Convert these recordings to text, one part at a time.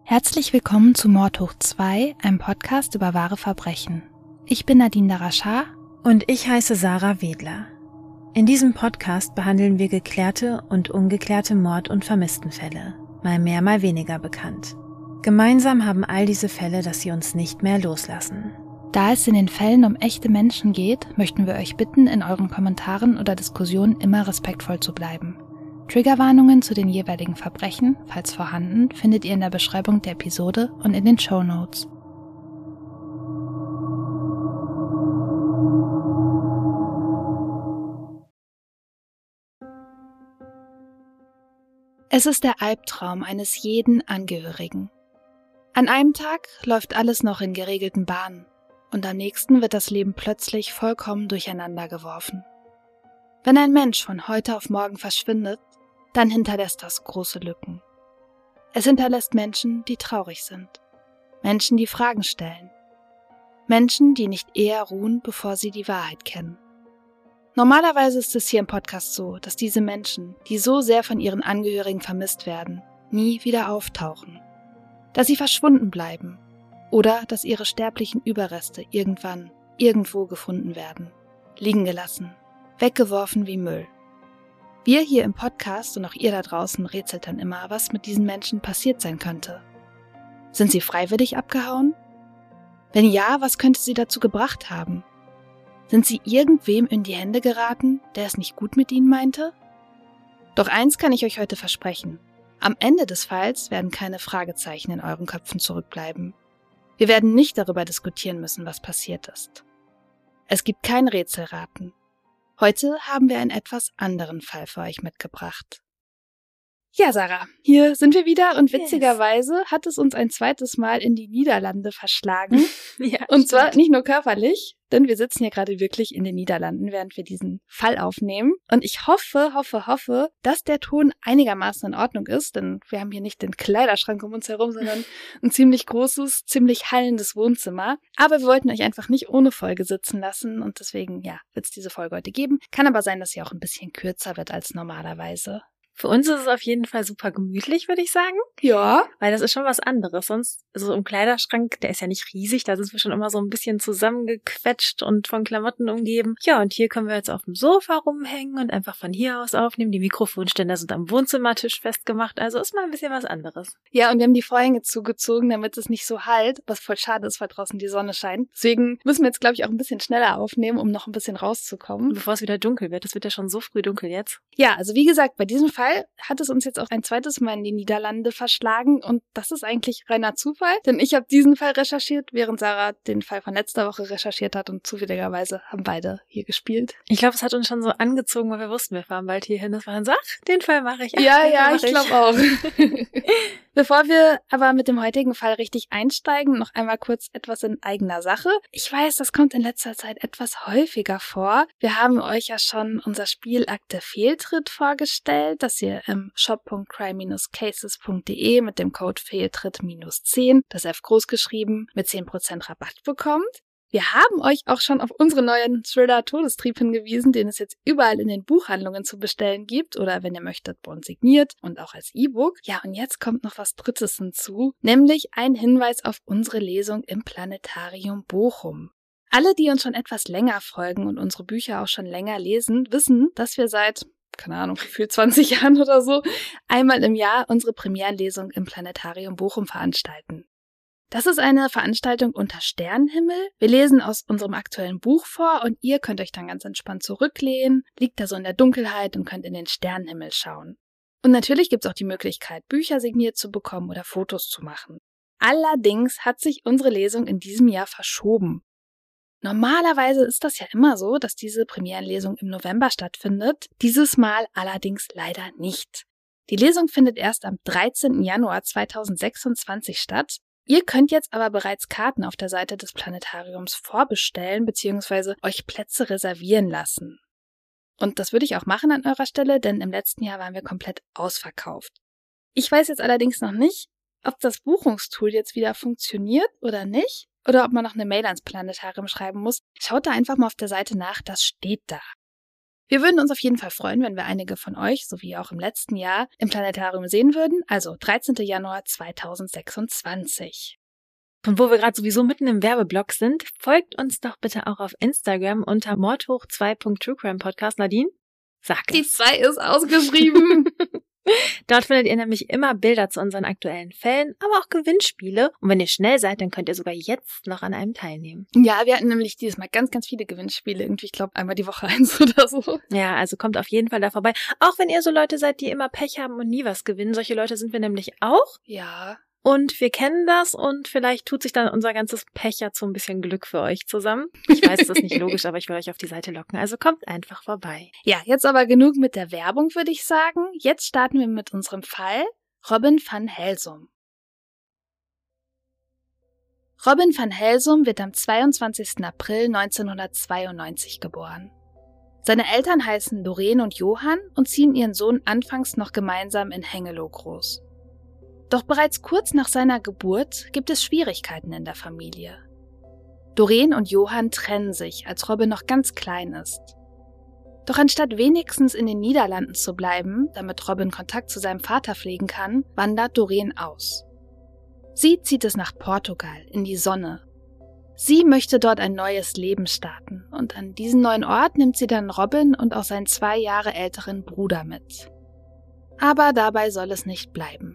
Herzlich willkommen zu Mord hoch 2, einem Podcast über wahre Verbrechen. Ich bin Nadine Darashar und ich heiße Sarah Wedler. In diesem Podcast behandeln wir geklärte und ungeklärte Mord- und Vermisstenfälle, mal mehr, mal weniger bekannt. Gemeinsam haben all diese Fälle, dass sie uns nicht mehr loslassen. Da es in den Fällen um echte Menschen geht, möchten wir euch bitten, in euren Kommentaren oder Diskussionen immer respektvoll zu bleiben. Triggerwarnungen zu den jeweiligen Verbrechen, falls vorhanden, findet ihr in der Beschreibung der Episode und in den Shownotes. Es ist der Albtraum eines jeden Angehörigen. An einem Tag läuft alles noch in geregelten Bahnen und am nächsten wird das Leben plötzlich vollkommen durcheinander geworfen. Wenn ein Mensch von heute auf morgen verschwindet, dann hinterlässt das große Lücken. Es hinterlässt Menschen, die traurig sind. Menschen, die Fragen stellen. Menschen, die nicht eher ruhen, bevor sie die Wahrheit kennen. Normalerweise ist es hier im Podcast so, dass diese Menschen, die so sehr von ihren Angehörigen vermisst werden, nie wieder auftauchen. Dass sie verschwunden bleiben oder dass ihre sterblichen Überreste irgendwann, irgendwo gefunden werden. Liegen gelassen, weggeworfen wie Müll. Wir hier im Podcast und auch ihr da draußen rätselt dann immer, was mit diesen Menschen passiert sein könnte. Sind sie freiwillig abgehauen? Wenn ja, was könnte sie dazu gebracht haben? Sind sie irgendwem in die Hände geraten, der es nicht gut mit ihnen meinte? Doch eins kann ich euch heute versprechen. Am Ende des Falls werden keine Fragezeichen in euren Köpfen zurückbleiben. Wir werden nicht darüber diskutieren müssen, was passiert ist. Es gibt kein Rätselraten. Heute haben wir einen etwas anderen Fall für euch mitgebracht. Ja, Sarah, hier sind wir wieder und witzigerweise hat es uns ein zweites Mal in die Niederlande verschlagen. Ja, und zwar nicht nur körperlich, denn wir sitzen hier gerade wirklich in den Niederlanden, während wir diesen Fall aufnehmen. Und ich hoffe, dass der Ton einigermaßen in Ordnung ist, denn wir haben hier nicht den Kleiderschrank um uns herum, sondern ein ziemlich großes, ziemlich hallendes Wohnzimmer. Aber wir wollten euch einfach nicht ohne Folge sitzen lassen und deswegen, ja, wird es diese Folge heute geben. Kann aber sein, dass sie auch ein bisschen kürzer wird als normalerweise. Für uns ist es auf jeden Fall super gemütlich, würde ich sagen. Ja. Weil das ist schon was anderes. Sonst, so im Kleiderschrank, der ist ja nicht riesig, da sind wir schon immer so ein bisschen zusammengequetscht und von Klamotten umgeben. Ja, und hier können wir jetzt auf dem Sofa rumhängen und einfach von hier aus aufnehmen. Die Mikrofonständer sind am Wohnzimmertisch festgemacht, also ist mal ein bisschen was anderes. Ja, und wir haben die Vorhänge zugezogen, damit es nicht so hallt, was voll schade ist, weil draußen die Sonne scheint. Deswegen müssen wir jetzt, glaube ich, auch ein bisschen schneller aufnehmen, um noch ein bisschen rauszukommen. Bevor es wieder dunkel wird, es wird ja schon so früh dunkel jetzt. Ja, also wie gesagt, bei diesem Fall hat es uns jetzt auch ein zweites Mal in die Niederlande verschlagen und das ist eigentlich reiner Zufall, denn ich habe diesen Fall recherchiert, während Sarah den Fall von letzter Woche recherchiert hat und zufälligerweise haben beide hier gespielt. Ich glaube, es hat uns schon so angezogen, weil wir wussten, wir fahren bald hierhin. Das war dann so, ach, den Fall mache ich. Ja, ich glaube auch. Bevor wir aber mit dem heutigen Fall richtig einsteigen, noch einmal kurz etwas in eigener Sache. Ich weiß, das kommt in letzter Zeit etwas häufiger vor. Wir haben euch ja schon unser Spiel Akte Fehltritt vorgestellt, das ihr im shop.crime-cases.de mit dem Code Fehltritt-10, das F groß geschrieben, mit 10% Rabatt bekommt. Wir haben euch auch schon auf unseren neuen Thriller Todestrieb hingewiesen, den es jetzt überall in den Buchhandlungen zu bestellen gibt oder wenn ihr möchtet, bei uns signiert und auch als E-Book. Ja, und jetzt kommt noch was Drittes hinzu, nämlich ein Hinweis auf unsere Lesung im Planetarium Bochum. Alle, die uns schon etwas länger folgen und unsere Bücher auch schon länger lesen, wissen, dass wir seit, keine Ahnung, gefühlt 20 Jahren oder so, einmal im Jahr unsere Premierenlesung im Planetarium Bochum veranstalten. Das ist eine Veranstaltung unter Sternenhimmel. Wir lesen aus unserem aktuellen Buch vor und ihr könnt euch dann ganz entspannt zurücklehnen, liegt da so in der Dunkelheit und könnt in den Sternenhimmel schauen. Und natürlich gibt es auch die Möglichkeit, Bücher signiert zu bekommen oder Fotos zu machen. Allerdings hat sich unsere Lesung in diesem Jahr verschoben. Normalerweise ist das ja immer so, dass diese Premierenlesung im November stattfindet, dieses Mal allerdings leider nicht. Die Lesung findet erst am 13. Januar 2026 statt. Ihr könnt jetzt aber bereits Karten auf der Seite des Planetariums vorbestellen bzw. euch Plätze reservieren lassen. Und das würde ich auch machen an eurer Stelle, denn im letzten Jahr waren wir komplett ausverkauft. Ich weiß jetzt allerdings noch nicht, ob das Buchungstool jetzt wieder funktioniert oder nicht, oder ob man noch eine Mail ans Planetarium schreiben muss. Schaut da einfach mal auf der Seite nach, das steht da. Wir würden uns auf jeden Fall freuen, wenn wir einige von euch, so wie auch im letzten Jahr, im Planetarium sehen würden, also 13. Januar 2026. Und wo wir gerade sowieso mitten im Werbeblock sind, folgt uns doch bitte auch auf Instagram unter mordhoch2.truecrimepodcast. Nadine, sag es. Die 2 ist ausgeschrieben. Dort findet ihr nämlich immer Bilder zu unseren aktuellen Fällen, aber auch Gewinnspiele. Und wenn ihr schnell seid, dann könnt ihr sogar jetzt noch an einem teilnehmen. Ja, wir hatten nämlich dieses Mal ganz, ganz viele Gewinnspiele. Irgendwie, ich glaube, einmal die Woche 1 oder so. Ja, also kommt auf jeden Fall da vorbei. Auch wenn ihr so Leute seid, die immer Pech haben und nie was gewinnen. Solche Leute sind wir nämlich auch. Ja. Und wir kennen das und vielleicht tut sich dann unser ganzes Pech ja zu ein bisschen Glück für euch zusammen. Ich weiß, das ist nicht logisch, aber ich will euch auf die Seite locken. Also kommt einfach vorbei. Ja, jetzt aber genug mit der Werbung, würde ich sagen. Jetzt starten wir mit unserem Fall Robin van Helsum. Robin van Helsum wird am 22. April 1992 geboren. Seine Eltern heißen Doreen und Johann und ziehen ihren Sohn anfangs noch gemeinsam in Hengelo groß. Doch bereits kurz nach seiner Geburt gibt es Schwierigkeiten in der Familie. Doreen und Johann trennen sich, als Robin noch ganz klein ist. Doch anstatt wenigstens in den Niederlanden zu bleiben, damit Robin Kontakt zu seinem Vater pflegen kann, wandert Doreen aus. Sie zieht es nach Portugal, in die Sonne. Sie möchte dort ein neues Leben starten und an diesen neuen Ort nimmt sie dann Robin und auch seinen 2 Jahre älteren Bruder mit. Aber dabei soll es nicht bleiben.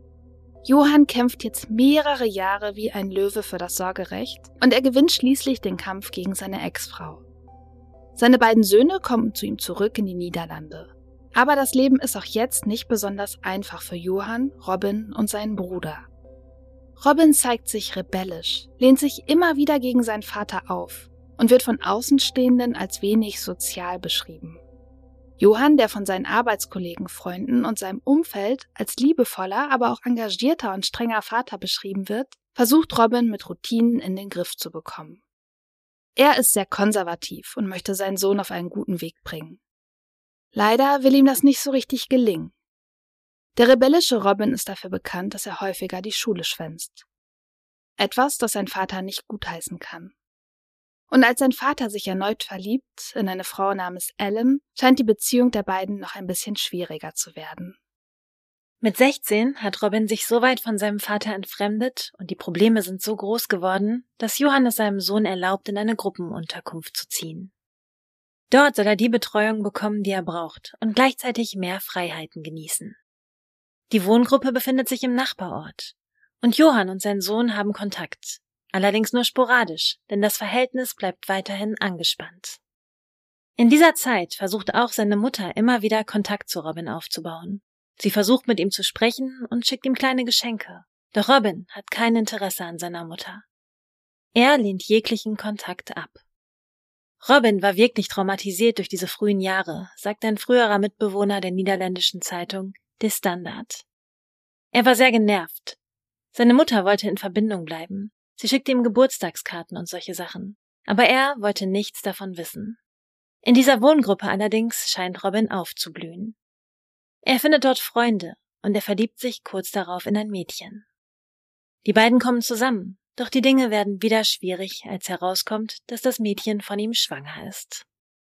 Johann kämpft jetzt mehrere Jahre wie ein Löwe für das Sorgerecht und er gewinnt schließlich den Kampf gegen seine Ex-Frau. Seine beiden Söhne kommen zu ihm zurück in die Niederlande. Aber das Leben ist auch jetzt nicht besonders einfach für Johann, Robin und seinen Bruder. Robin zeigt sich rebellisch, lehnt sich immer wieder gegen seinen Vater auf und wird von Außenstehenden als wenig sozial beschrieben. Johann, der von seinen Arbeitskollegen, Freunden und seinem Umfeld als liebevoller, aber auch engagierter und strenger Vater beschrieben wird, versucht Robin mit Routinen in den Griff zu bekommen. Er ist sehr konservativ und möchte seinen Sohn auf einen guten Weg bringen. Leider will ihm das nicht so richtig gelingen. Der rebellische Robin ist dafür bekannt, dass er häufiger die Schule schwänzt. Etwas, das sein Vater nicht gutheißen kann. Und als sein Vater sich erneut verliebt in eine Frau namens Ellen, scheint die Beziehung der beiden noch ein bisschen schwieriger zu werden. Mit 16 hat Robin sich so weit von seinem Vater entfremdet und die Probleme sind so groß geworden, dass Johann es seinem Sohn erlaubt, in eine Gruppenunterkunft zu ziehen. Dort soll er die Betreuung bekommen, die er braucht und gleichzeitig mehr Freiheiten genießen. Die Wohngruppe befindet sich im Nachbarort und Johann und sein Sohn haben Kontakt. Allerdings nur sporadisch, denn das Verhältnis bleibt weiterhin angespannt. In dieser Zeit versucht auch seine Mutter immer wieder Kontakt zu Robin aufzubauen. Sie versucht mit ihm zu sprechen und schickt ihm kleine Geschenke. Doch Robin hat kein Interesse an seiner Mutter. Er lehnt jeglichen Kontakt ab. Robin war wirklich traumatisiert durch diese frühen Jahre, sagt ein früherer Mitbewohner der niederländischen Zeitung De Standaard. Er war sehr genervt. Seine Mutter wollte in Verbindung bleiben. Sie schickte ihm Geburtstagskarten und solche Sachen. Aber er wollte nichts davon wissen. In dieser Wohngruppe allerdings scheint Robin aufzublühen. Er findet dort Freunde und er verliebt sich kurz darauf in ein Mädchen. Die beiden kommen zusammen, doch die Dinge werden wieder schwierig, als herauskommt, dass das Mädchen von ihm schwanger ist.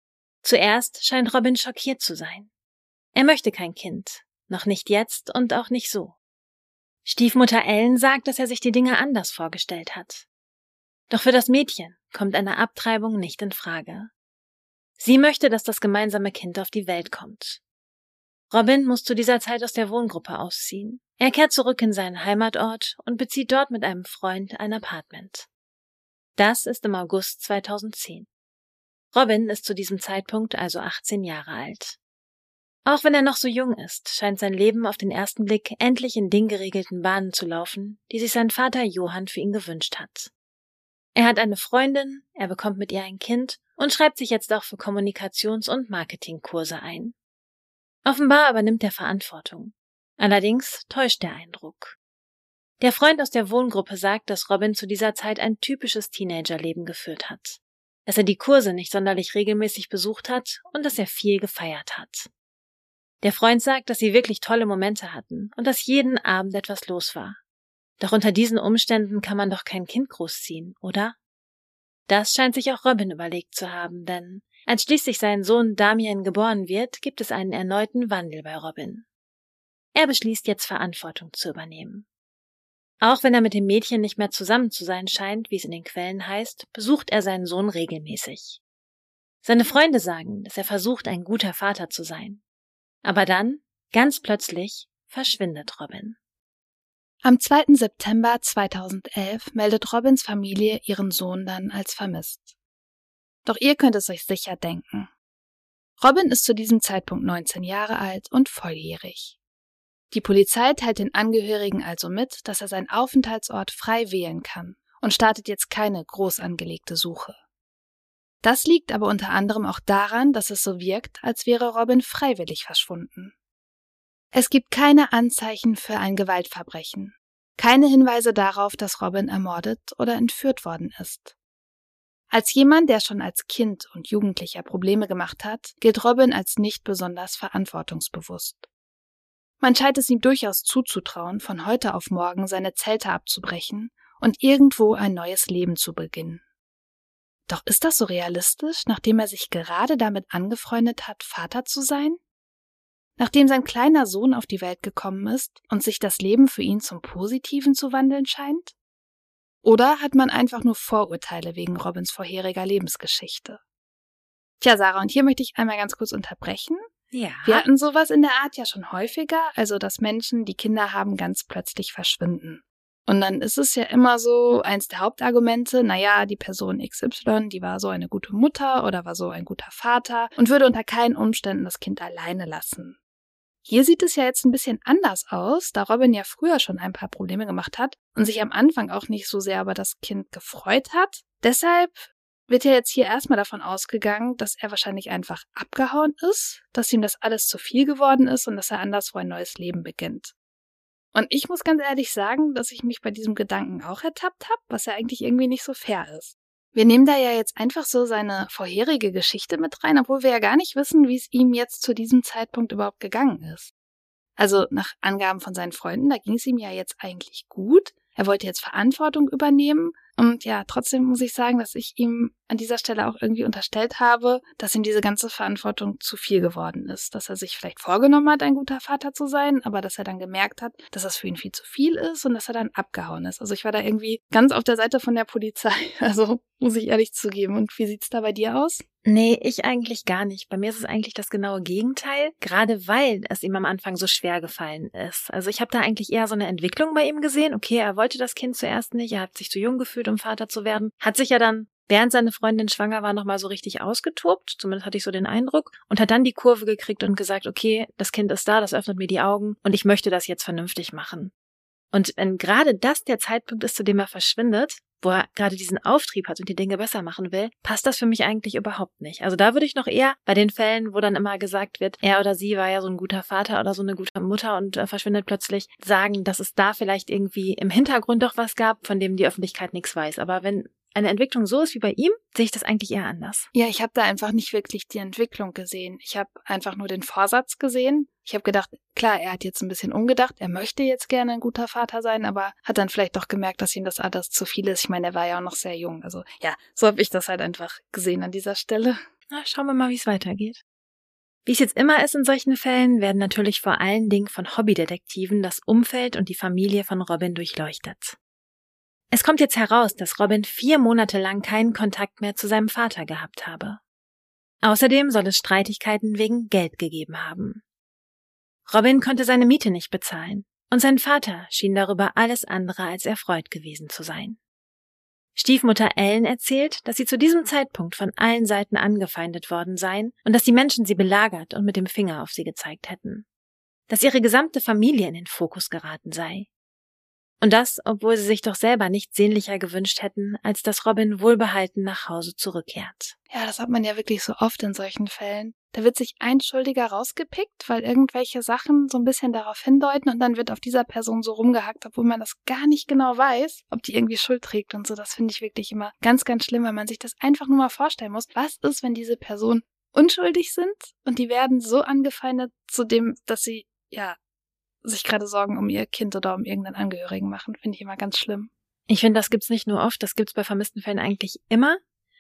Zuerst scheint Robin schockiert zu sein. Er möchte kein Kind, noch nicht jetzt und auch nicht so. Stiefmutter Ellen sagt, dass er sich die Dinge anders vorgestellt hat. Doch für das Mädchen kommt eine Abtreibung nicht in Frage. Sie möchte, dass das gemeinsame Kind auf die Welt kommt. Robin muss zu dieser Zeit aus der Wohngruppe ausziehen. Er kehrt zurück in seinen Heimatort und bezieht dort mit einem Freund ein Apartment. Das ist im August 2010. Robin ist zu diesem Zeitpunkt also 18 Jahre alt. Auch wenn er noch so jung ist, scheint sein Leben auf den ersten Blick endlich in den geregelten Bahnen zu laufen, die sich sein Vater Johann für ihn gewünscht hat. Er hat eine Freundin, er bekommt mit ihr ein Kind und schreibt sich jetzt auch für Kommunikations- und Marketingkurse ein. Offenbar übernimmt er Verantwortung. Allerdings täuscht der Eindruck. Der Freund aus der Wohngruppe sagt, dass Robin zu dieser Zeit ein typisches Teenagerleben geführt hat, dass er die Kurse nicht sonderlich regelmäßig besucht hat und dass er viel gefeiert hat. Der Freund sagt, dass sie wirklich tolle Momente hatten und dass jeden Abend etwas los war. Doch unter diesen Umständen kann man doch kein Kind großziehen, oder? Das scheint sich auch Robin überlegt zu haben, denn Als schließlich sein Sohn Damien geboren wird, gibt es einen erneuten Wandel bei Robin. Er beschließt jetzt Verantwortung zu übernehmen. Auch wenn er mit dem Mädchen nicht mehr zusammen zu sein scheint, wie es in den Quellen heißt, besucht er seinen Sohn regelmäßig. Seine Freunde sagen, dass er versucht, ein guter Vater zu sein. Aber dann, ganz plötzlich, verschwindet Robin. Am 2. September 2011 meldet Robins Familie ihren Sohn dann als vermisst. Doch ihr könnt es euch sicher denken. Robin ist zu diesem Zeitpunkt 19 Jahre alt und volljährig. Die Polizei teilt den Angehörigen also mit, dass er seinen Aufenthaltsort frei wählen kann und startet jetzt keine groß angelegte Suche. Das liegt aber unter anderem auch daran, dass es so wirkt, als wäre Robin freiwillig verschwunden. Es gibt keine Anzeichen für ein Gewaltverbrechen, keine Hinweise darauf, dass Robin ermordet oder entführt worden ist. Als jemand, der schon als Kind und Jugendlicher Probleme gemacht hat, gilt Robin als nicht besonders verantwortungsbewusst. Man scheint es ihm durchaus zuzutrauen, von heute auf morgen seine Zelte abzubrechen und irgendwo ein neues Leben zu beginnen. Doch ist das so realistisch, nachdem er sich gerade damit angefreundet hat, Vater zu sein? Nachdem sein kleiner Sohn auf die Welt gekommen ist und sich das Leben für ihn zum Positiven zu wandeln scheint? Oder hat man einfach nur Vorurteile wegen Robins vorheriger Lebensgeschichte? Tja, Sarah, und hier möchte ich einmal ganz kurz unterbrechen. Ja. Wir hatten sowas in der Art ja schon häufiger, also dass Menschen, die Kinder haben, ganz plötzlich verschwinden. Und dann ist es ja immer so, eins der Hauptargumente, naja, die Person XY, die war so eine gute Mutter oder war so ein guter Vater und würde unter keinen Umständen das Kind alleine lassen. Hier sieht es ja jetzt ein bisschen anders aus, da Robin ja früher schon ein paar Probleme gemacht hat und sich am Anfang auch nicht so sehr über das Kind gefreut hat. Deshalb wird ja jetzt hier erstmal davon ausgegangen, dass er wahrscheinlich einfach abgehauen ist, dass ihm das alles zu viel geworden ist und dass er anderswo ein neues Leben beginnt. Und ich muss ganz ehrlich sagen, dass ich mich bei diesem Gedanken auch ertappt habe, was ja eigentlich irgendwie nicht so fair ist. Wir nehmen da ja jetzt einfach so seine vorherige Geschichte mit rein, obwohl wir ja gar nicht wissen, wie es ihm jetzt zu diesem Zeitpunkt überhaupt gegangen ist. Also nach Angaben von seinen Freunden, da ging es ihm ja jetzt eigentlich gut. Er wollte jetzt Verantwortung übernehmen. Und ja, trotzdem muss ich sagen, dass ich ihm an dieser Stelle auch irgendwie unterstellt habe, dass ihm diese ganze Verantwortung zu viel geworden ist. Dass er sich vielleicht vorgenommen hat, ein guter Vater zu sein, aber dass er dann gemerkt hat, dass das für ihn viel zu viel ist und dass er dann abgehauen ist. Also ich war da irgendwie ganz auf der Seite von der Polizei. Also muss ich ehrlich zugeben. Und wie sieht's da bei dir aus? Nee, ich eigentlich gar nicht. Bei mir ist es eigentlich das genaue Gegenteil, gerade weil es ihm am Anfang so schwer gefallen ist. Also ich habe da eigentlich eher so eine Entwicklung bei ihm gesehen. Okay, er wollte das Kind zuerst nicht, er hat sich zu jung gefühlt, um Vater zu werden, hat sich ja dann, während seine Freundin schwanger war, nochmal so richtig ausgetobt, zumindest hatte ich so den Eindruck, und hat dann die Kurve gekriegt und gesagt, okay, das Kind ist da, das öffnet mir die Augen und ich möchte das jetzt vernünftig machen. Und wenn gerade das der Zeitpunkt ist, zu dem er verschwindet, wo er gerade diesen Auftrieb hat und die Dinge besser machen will, passt das für mich eigentlich überhaupt nicht. Also da würde ich noch eher bei den Fällen, wo dann immer gesagt wird, er oder sie war ja so ein guter Vater oder so eine gute Mutter und verschwindet plötzlich, sagen, dass es da vielleicht irgendwie im Hintergrund doch was gab, von dem die Öffentlichkeit nichts weiß. Aber wenn eine Entwicklung so ist wie bei ihm, sehe ich das eigentlich eher anders. Ja, ich habe da einfach nicht wirklich die Entwicklung gesehen. Ich habe einfach nur den Vorsatz gesehen. Ich habe gedacht, klar, er hat jetzt ein bisschen umgedacht, er möchte jetzt gerne ein guter Vater sein, aber hat dann vielleicht doch gemerkt, dass ihm das alles zu viel ist. Ich meine, er war ja auch noch sehr jung. Also ja, so habe ich das halt einfach gesehen an dieser Stelle. Na, schauen wir mal, wie es weitergeht. Wie es jetzt immer ist in solchen Fällen, werden natürlich vor allen Dingen von Hobbydetektiven das Umfeld und die Familie von Robin durchleuchtet. Es kommt jetzt heraus, dass Robin 4 Monate lang keinen Kontakt mehr zu seinem Vater gehabt habe. Außerdem soll es Streitigkeiten wegen Geld gegeben haben. Robin konnte seine Miete nicht bezahlen und sein Vater schien darüber alles andere als erfreut gewesen zu sein. Stiefmutter Ellen erzählt, dass sie zu diesem Zeitpunkt von allen Seiten angefeindet worden seien und dass die Menschen sie belagert und mit dem Finger auf sie gezeigt hätten. Dass ihre gesamte Familie in den Fokus geraten sei. Und das, obwohl sie sich doch selber nichts sehnlicher gewünscht hätten, als dass Robin wohlbehalten nach Hause zurückkehrt. Ja, das hat man ja wirklich so oft in solchen Fällen. Da wird sich ein Schuldiger rausgepickt, weil irgendwelche Sachen so ein bisschen darauf hindeuten und dann wird auf dieser Person so rumgehackt, obwohl man das gar nicht genau weiß, ob die irgendwie Schuld trägt und so. Das finde ich wirklich immer ganz, ganz schlimm, weil man sich das einfach nur mal vorstellen muss. Was ist, wenn diese Personen unschuldig sind und die werden so angefeindet zu dem, dass sie, ja, sich gerade Sorgen um ihr Kind oder um irgendeinen Angehörigen machen, finde ich immer ganz schlimm. Ich finde, das gibt's nicht nur oft, das gibt's bei vermissten Fällen eigentlich immer. Ja.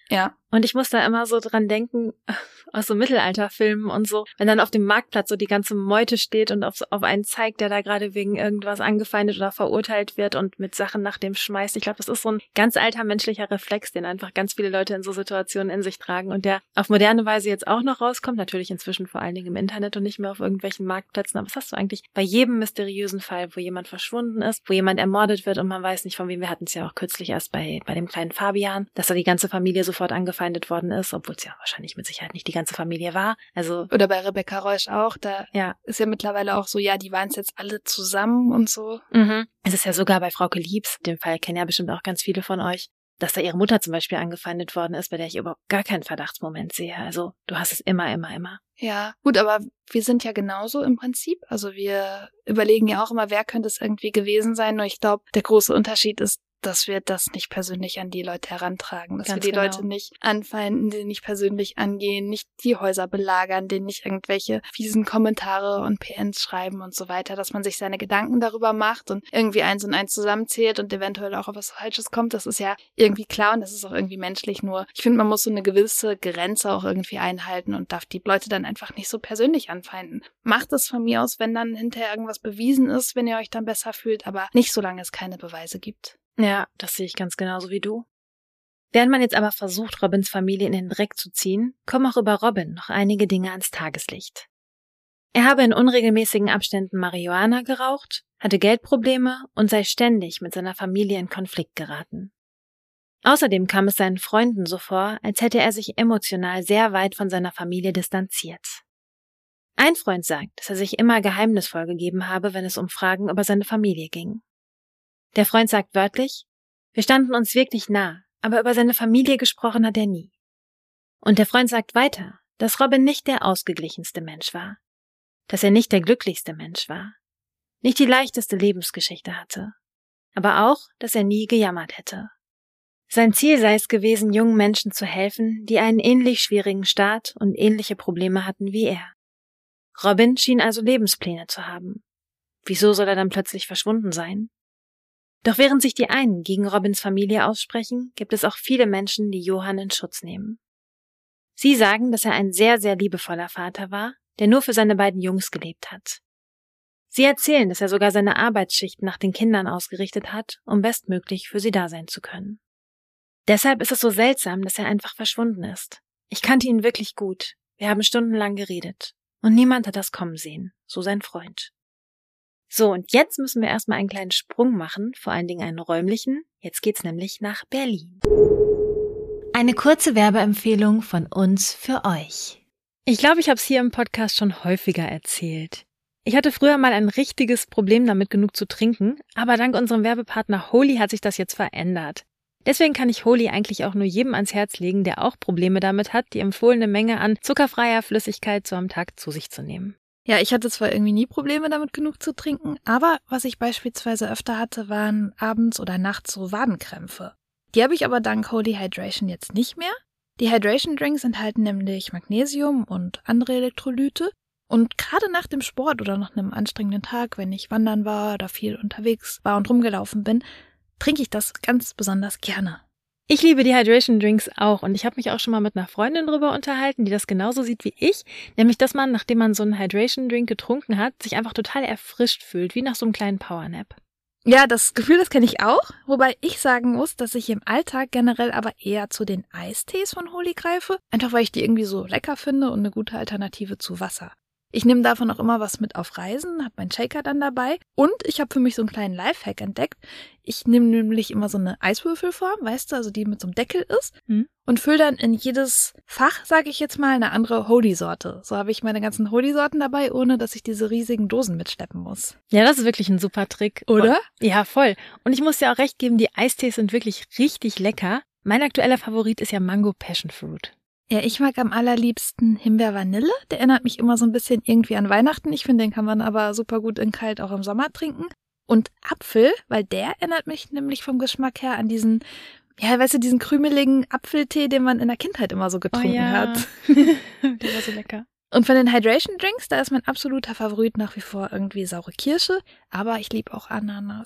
Und ich muss da immer so dran denken, aus so Mittelalterfilmen und so, wenn dann auf dem Marktplatz so die ganze Meute steht und auf einen zeigt, der da gerade wegen irgendwas angefeindet oder verurteilt wird und mit Sachen nach dem schmeißt. Ich glaube, das ist so ein ganz alter menschlicher Reflex, den einfach ganz viele Leute in so Situationen in sich tragen und der auf moderne Weise jetzt auch noch rauskommt. Natürlich inzwischen vor allen Dingen im Internet und nicht mehr auf irgendwelchen Marktplätzen. Aber was hast du eigentlich bei jedem mysteriösen Fall, wo jemand verschwunden ist, wo jemand ermordet wird und man weiß nicht von wem? Wir hatten es ja auch kürzlich erst bei dem kleinen Fabian, dass da die ganze Familie sofort angefeindet worden ist, obwohl es ja wahrscheinlich mit Sicherheit nicht die ganze Familie war. Also oder bei Rebecca Reusch auch, da ist ja mittlerweile auch so, ja, die waren es jetzt alle zusammen und so. Mhm. Es ist ja sogar bei Frauke Liebs, den Fall kennen ja bestimmt auch ganz viele von euch, dass da ihre Mutter zum Beispiel angefeindet worden ist, bei der ich überhaupt gar keinen Verdachtsmoment sehe. Also du hast es immer. Ja, gut, aber wir sind ja genauso im Prinzip. Also wir überlegen ja auch immer, wer könnte es irgendwie gewesen sein. Nur ich glaube, der große Unterschied ist, dass wir das nicht persönlich an die Leute herantragen, dass Ganz wir die genau. Leute nicht anfeinden, die nicht persönlich angehen, nicht die Häuser belagern, denen nicht irgendwelche fiesen Kommentare und PNs schreiben und so weiter, dass man sich seine Gedanken darüber macht und irgendwie eins und eins zusammenzählt und eventuell auch auf was Falsches kommt. Das ist ja irgendwie klar und das ist auch irgendwie menschlich. Nur ich finde, man muss so eine gewisse Grenze auch irgendwie einhalten und darf die Leute dann einfach nicht so persönlich anfeinden. Macht es von mir aus, wenn dann hinterher irgendwas bewiesen ist, wenn ihr euch dann besser fühlt, aber nicht, solange es keine Beweise gibt. Ja, das sehe ich ganz genauso wie du. Während man jetzt aber versucht, Robins Familie in den Dreck zu ziehen, kommen auch über Robin noch einige Dinge ans Tageslicht. Er habe in unregelmäßigen Abständen Marihuana geraucht, hatte Geldprobleme und sei ständig mit seiner Familie in Konflikt geraten. Außerdem kam es seinen Freunden so vor, als hätte er sich emotional sehr weit von seiner Familie distanziert. Ein Freund sagt, dass er sich immer geheimnisvoll gegeben habe, wenn es um Fragen über seine Familie ging. Der Freund sagt wörtlich, wir standen uns wirklich nah, aber über seine Familie gesprochen hat er nie. Und der Freund sagt weiter, dass Robin nicht der ausgeglichenste Mensch war, dass er nicht der glücklichste Mensch war, nicht die leichteste Lebensgeschichte hatte, aber auch, dass er nie gejammert hätte. Sein Ziel sei es gewesen, jungen Menschen zu helfen, die einen ähnlich schwierigen Start und ähnliche Probleme hatten wie er. Robin schien also Lebenspläne zu haben. Wieso soll er dann plötzlich verschwunden sein? Doch während sich die einen gegen Robins Familie aussprechen, gibt es auch viele Menschen, die Johann in Schutz nehmen. Sie sagen, dass er ein sehr, sehr liebevoller Vater war, der nur für seine beiden Jungs gelebt hat. Sie erzählen, dass er sogar seine Arbeitsschichten nach den Kindern ausgerichtet hat, um bestmöglich für sie da sein zu können. Deshalb ist es so seltsam, dass er einfach verschwunden ist. Ich kannte ihn wirklich gut. Wir haben stundenlang geredet. Und niemand hat das kommen sehen, so sein Freund. So, und jetzt müssen wir erstmal einen kleinen Sprung machen, vor allen Dingen einen räumlichen. Jetzt geht's nämlich nach Berlin. Eine kurze Werbeempfehlung von uns für euch. Ich glaube, ich habe es hier im Podcast schon häufiger erzählt. Ich hatte früher mal ein richtiges Problem damit, genug zu trinken, aber dank unserem Werbepartner Holy hat sich das jetzt verändert. Deswegen kann ich Holy eigentlich auch nur jedem ans Herz legen, der auch Probleme damit hat, die empfohlene Menge an zuckerfreier Flüssigkeit so am Tag zu sich zu nehmen. Ja, ich hatte zwar irgendwie nie Probleme damit, genug zu trinken, aber was ich beispielsweise öfter hatte, waren abends oder nachts so Wadenkrämpfe. Die habe ich aber dank Holy Hydration jetzt nicht mehr. Die Hydration Drinks enthalten nämlich Magnesium und andere Elektrolyte. Und gerade nach dem Sport oder nach einem anstrengenden Tag, wenn ich wandern war oder viel unterwegs war und rumgelaufen bin, trinke ich das ganz besonders gerne. Ich liebe die Hydration Drinks auch und ich habe mich auch schon mal mit einer Freundin drüber unterhalten, die das genauso sieht wie ich, nämlich dass man, nachdem man so einen Hydration Drink getrunken hat, sich einfach total erfrischt fühlt, wie nach so einem kleinen Powernap. Ja, das Gefühl, das kenne ich auch, wobei ich sagen muss, dass ich im Alltag generell aber eher zu den Eistees von Holy greife, einfach weil ich die irgendwie so lecker finde und eine gute Alternative zu Wasser. Ich nehme davon auch immer was mit auf Reisen, habe meinen Shaker dann dabei und ich habe für mich so einen kleinen Lifehack entdeckt. Ich nehme nämlich immer so eine Eiswürfelform, weißt du, also die mit so einem Deckel ist und fülle dann in jedes Fach, sage ich jetzt mal, eine andere Holy-Sorte. So habe ich meine ganzen Holy-Sorten dabei, ohne dass ich diese riesigen Dosen mitschleppen muss. Ja, das ist wirklich ein super Trick. Oder? Ja, voll. Und ich muss dir auch recht geben, die Eistees sind wirklich richtig lecker. Mein aktueller Favorit ist ja Mango Passion Fruit. Ja, ich mag am allerliebsten Himbeer-Vanille. Der erinnert mich immer so ein bisschen irgendwie an Weihnachten. Ich finde, den kann man aber super gut in kalt auch im Sommer trinken. Und Apfel, weil der erinnert mich nämlich vom Geschmack her an diesen, ja, weißt du, diesen krümeligen Apfeltee, den man in der Kindheit immer so getrunken hat. Der war so lecker. Und von den Hydration Drinks, da ist mein absoluter Favorit nach wie vor irgendwie saure Kirsche, aber ich liebe auch Ananas.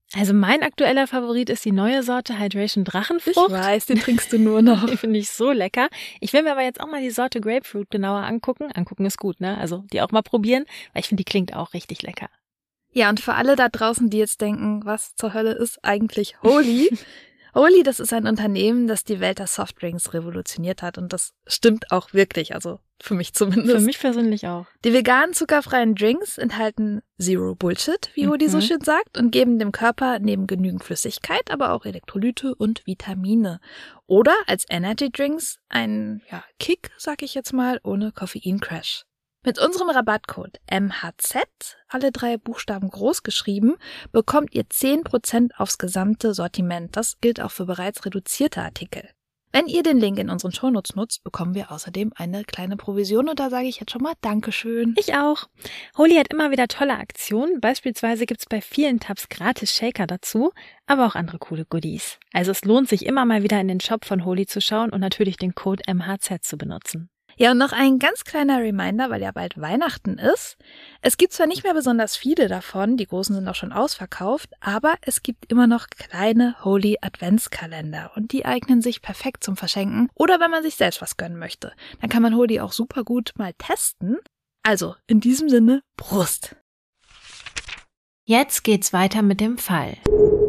Also mein aktueller Favorit ist die neue Sorte Hydration Drachenfrucht. Ich weiß, den trinkst du nur noch. Die finde ich so lecker. Ich will mir aber jetzt auch mal die Sorte Grapefruit genauer angucken. Angucken ist gut, ne? Also die auch mal probieren, weil ich finde, die klingt auch richtig lecker. Ja, und für alle da draußen, die jetzt denken, was zur Hölle ist eigentlich Holy? Holy, das ist ein Unternehmen, das die Welt der Softdrinks revolutioniert hat. Und das stimmt auch wirklich, also für mich zumindest. Für mich persönlich auch. Die veganen, zuckerfreien Drinks enthalten Zero Bullshit, wie Holy so schön sagt, und geben dem Körper neben genügend Flüssigkeit aber auch Elektrolyte und Vitamine. Oder als Energy Drinks einen Kick, sag ich jetzt mal, ohne Koffeincrash. Mit unserem Rabattcode MHZ, alle 3 Buchstaben groß geschrieben, bekommt ihr 10% aufs gesamte Sortiment. Das gilt auch für bereits reduzierte Artikel. Wenn ihr den Link in unseren Shownotes nutzt, bekommen wir außerdem eine kleine Provision und da sage ich jetzt schon mal Dankeschön. Ich auch. Holy hat immer wieder tolle Aktionen. Beispielsweise gibt's bei vielen Tabs gratis Shaker dazu, aber auch andere coole Goodies. Also es lohnt sich immer mal wieder in den Shop von Holy zu schauen und natürlich den Code MHZ zu benutzen. Ja, und noch ein ganz kleiner Reminder, weil ja bald Weihnachten ist. Es gibt zwar nicht mehr besonders viele davon, die großen sind auch schon ausverkauft, aber es gibt immer noch kleine Holy Adventskalender und die eignen sich perfekt zum Verschenken oder wenn man sich selbst was gönnen möchte. Dann kann man Holy auch super gut mal testen. Also, in diesem Sinne, Prost! Jetzt geht's weiter mit dem Fall.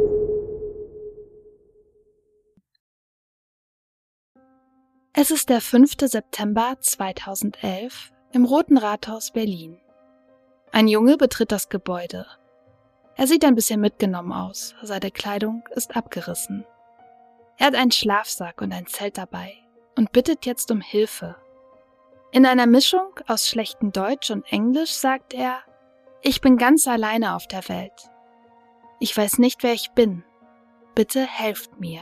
Es ist der 5. September 2011 im Roten Rathaus Berlin. Ein Junge betritt das Gebäude. Er sieht ein bisschen mitgenommen aus, seine Kleidung ist abgerissen. Er hat einen Schlafsack und ein Zelt dabei und bittet jetzt um Hilfe. In einer Mischung aus schlechtem Deutsch und Englisch sagt er: Ich bin ganz alleine auf der Welt. Ich weiß nicht, wer ich bin. Bitte helft mir.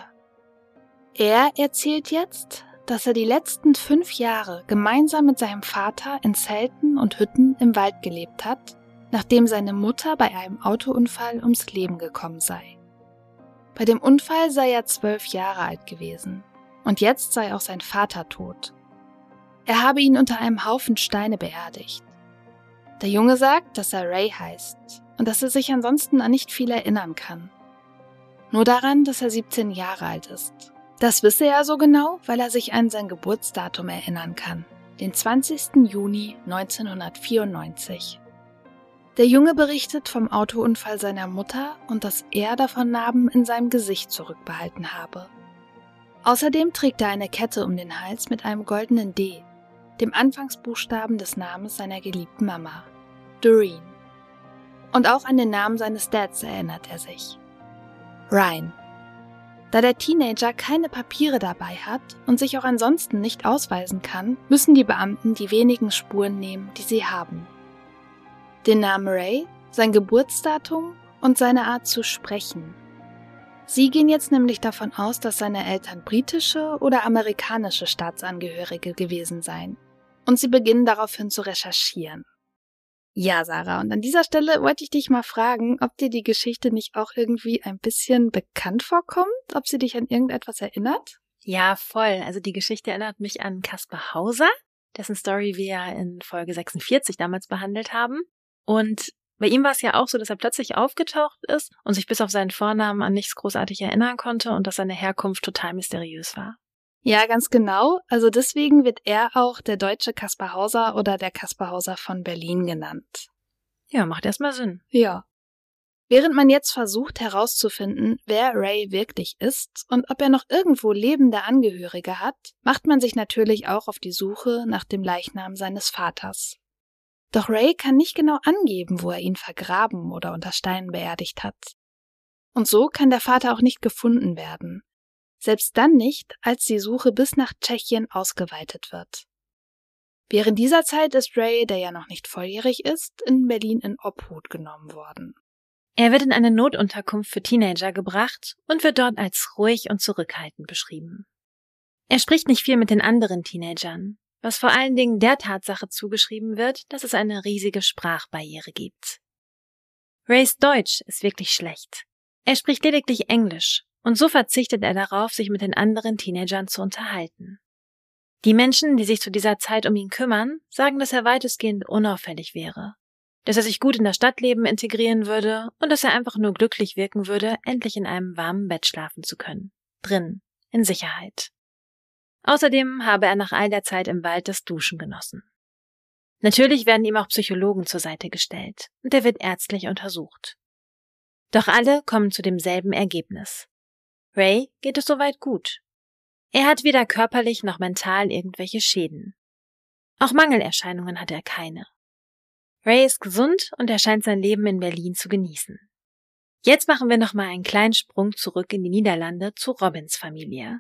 Er erzählt jetzt, dass er die letzten 5 Jahre gemeinsam mit seinem Vater in Zelten und Hütten im Wald gelebt hat, nachdem seine Mutter bei einem Autounfall ums Leben gekommen sei. Bei dem Unfall sei er 12 Jahre alt gewesen und jetzt sei auch sein Vater tot. Er habe ihn unter einem Haufen Steine beerdigt. Der Junge sagt, dass er Ray heißt und dass er sich ansonsten an nicht viel erinnern kann. Nur daran, dass er 17 Jahre alt ist. Das wisse er so genau, weil er sich an sein Geburtsdatum erinnern kann, den 20. Juni 1994. Der Junge berichtet vom Autounfall seiner Mutter und dass er davon Narben in seinem Gesicht zurückbehalten habe. Außerdem trägt er eine Kette um den Hals mit einem goldenen D, dem Anfangsbuchstaben des Namens seiner geliebten Mama, Doreen. Und auch an den Namen seines Dads erinnert er sich, Ryan. Da der Teenager keine Papiere dabei hat und sich auch ansonsten nicht ausweisen kann, müssen die Beamten die wenigen Spuren nehmen, die sie haben. Den Namen Ray, sein Geburtsdatum und seine Art zu sprechen. Sie gehen jetzt nämlich davon aus, dass seine Eltern britische oder amerikanische Staatsangehörige gewesen seien. Und sie beginnen daraufhin zu recherchieren. Ja, Sarah, und an dieser Stelle wollte ich dich mal fragen, ob dir die Geschichte nicht auch irgendwie ein bisschen bekannt vorkommt, ob sie dich an irgendetwas erinnert? Ja, voll. Also die Geschichte erinnert mich an Kaspar Hauser, dessen Story wir ja in Folge 46 damals behandelt haben. Und bei ihm war es ja auch so, dass er plötzlich aufgetaucht ist und sich bis auf seinen Vornamen an nichts großartig erinnern konnte und dass seine Herkunft total mysteriös war. Ja, ganz genau. Also deswegen wird er auch der deutsche Kaspar Hauser oder der Kaspar Hauser von Berlin genannt. Ja, macht erstmal Sinn. Ja. Während man jetzt versucht herauszufinden, wer Ray wirklich ist und ob er noch irgendwo lebende Angehörige hat, macht man sich natürlich auch auf die Suche nach dem Leichnam seines Vaters. Doch Ray kann nicht genau angeben, wo er ihn vergraben oder unter Steinen beerdigt hat. Und so kann der Vater auch nicht gefunden werden. Selbst dann nicht, als die Suche bis nach Tschechien ausgeweitet wird. Während dieser Zeit ist Ray, der ja noch nicht volljährig ist, in Berlin in Obhut genommen worden. Er wird in eine Notunterkunft für Teenager gebracht und wird dort als ruhig und zurückhaltend beschrieben. Er spricht nicht viel mit den anderen Teenagern, was vor allen Dingen der Tatsache zugeschrieben wird, dass es eine riesige Sprachbarriere gibt. Rays Deutsch ist wirklich schlecht. Er spricht lediglich Englisch. Und so verzichtet er darauf, sich mit den anderen Teenagern zu unterhalten. Die Menschen, die sich zu dieser Zeit um ihn kümmern, sagen, dass er weitestgehend unauffällig wäre. dass er sich gut in das Stadtleben integrieren würde und dass er einfach nur glücklich wirken würde, endlich in einem warmen Bett schlafen zu können. Drin, in Sicherheit. Außerdem habe er nach all der Zeit im Wald das Duschen genossen. Natürlich werden ihm auch Psychologen zur Seite gestellt und er wird ärztlich untersucht. Doch alle kommen zu demselben Ergebnis. Ray geht es soweit gut. Er hat weder körperlich noch mental irgendwelche Schäden. Auch Mangelerscheinungen hat er keine. Ray ist gesund und er scheint sein Leben in Berlin zu genießen. Jetzt machen wir nochmal einen kleinen Sprung zurück in die Niederlande zu Robins Familie.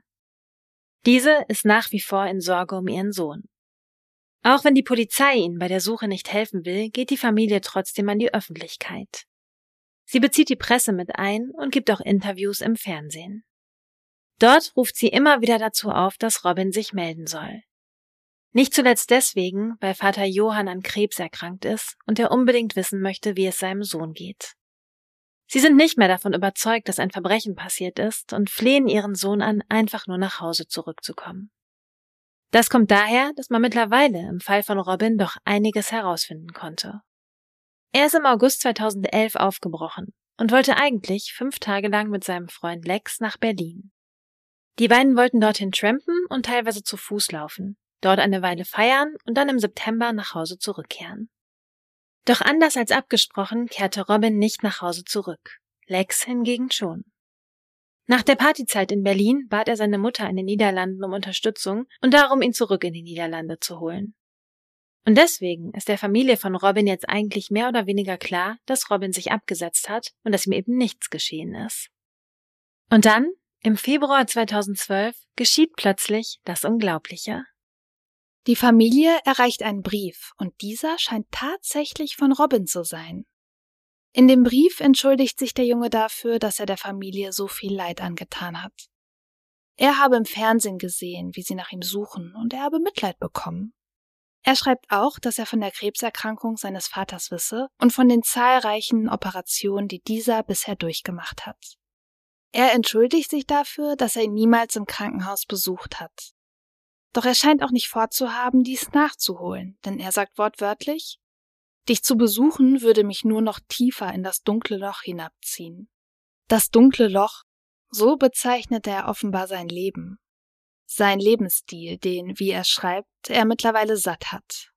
Diese ist nach wie vor in Sorge um ihren Sohn. Auch wenn die Polizei ihnen bei der Suche nicht helfen will, geht die Familie trotzdem an die Öffentlichkeit. Sie bezieht die Presse mit ein und gibt auch Interviews im Fernsehen. Dort ruft sie immer wieder dazu auf, dass Robin sich melden soll. Nicht zuletzt deswegen, weil Vater Johann an Krebs erkrankt ist und er unbedingt wissen möchte, wie es seinem Sohn geht. Sie sind nicht mehr davon überzeugt, dass ein Verbrechen passiert ist und flehen ihren Sohn an, einfach nur nach Hause zurückzukommen. Das kommt daher, dass man mittlerweile im Fall von Robin doch einiges herausfinden konnte. Er ist im August 2011 aufgebrochen und wollte eigentlich 5 Tage lang mit seinem Freund Lex nach Berlin. Die beiden wollten dorthin trampen und teilweise zu Fuß laufen, dort eine Weile feiern und dann im September nach Hause zurückkehren. Doch anders als abgesprochen kehrte Robin nicht nach Hause zurück, Lex hingegen schon. Nach der Partyzeit in Berlin bat er seine Mutter in den Niederlanden um Unterstützung und darum, ihn zurück in die Niederlande zu holen. Und deswegen ist der Familie von Robin jetzt eigentlich mehr oder weniger klar, dass Robin sich abgesetzt hat und dass ihm eben nichts geschehen ist. Und dann, im Februar 2012, geschieht plötzlich das Unglaubliche. Die Familie erreicht einen Brief und dieser scheint tatsächlich von Robin zu sein. In dem Brief entschuldigt sich der Junge dafür, dass er der Familie so viel Leid angetan hat. Er habe im Fernsehen gesehen, wie sie nach ihm suchen und er habe Mitleid bekommen. Er schreibt auch, dass er von der Krebserkrankung seines Vaters wisse und von den zahlreichen Operationen, die dieser bisher durchgemacht hat. Er entschuldigt sich dafür, dass er ihn niemals im Krankenhaus besucht hat. Doch er scheint auch nicht vorzuhaben, dies nachzuholen, denn er sagt wortwörtlich: Dich zu besuchen würde mich nur noch tiefer in das dunkle Loch hinabziehen. Das dunkle Loch, so bezeichnet er offenbar sein Leben. Sein Lebensstil, den, wie er schreibt, er mittlerweile satt hat.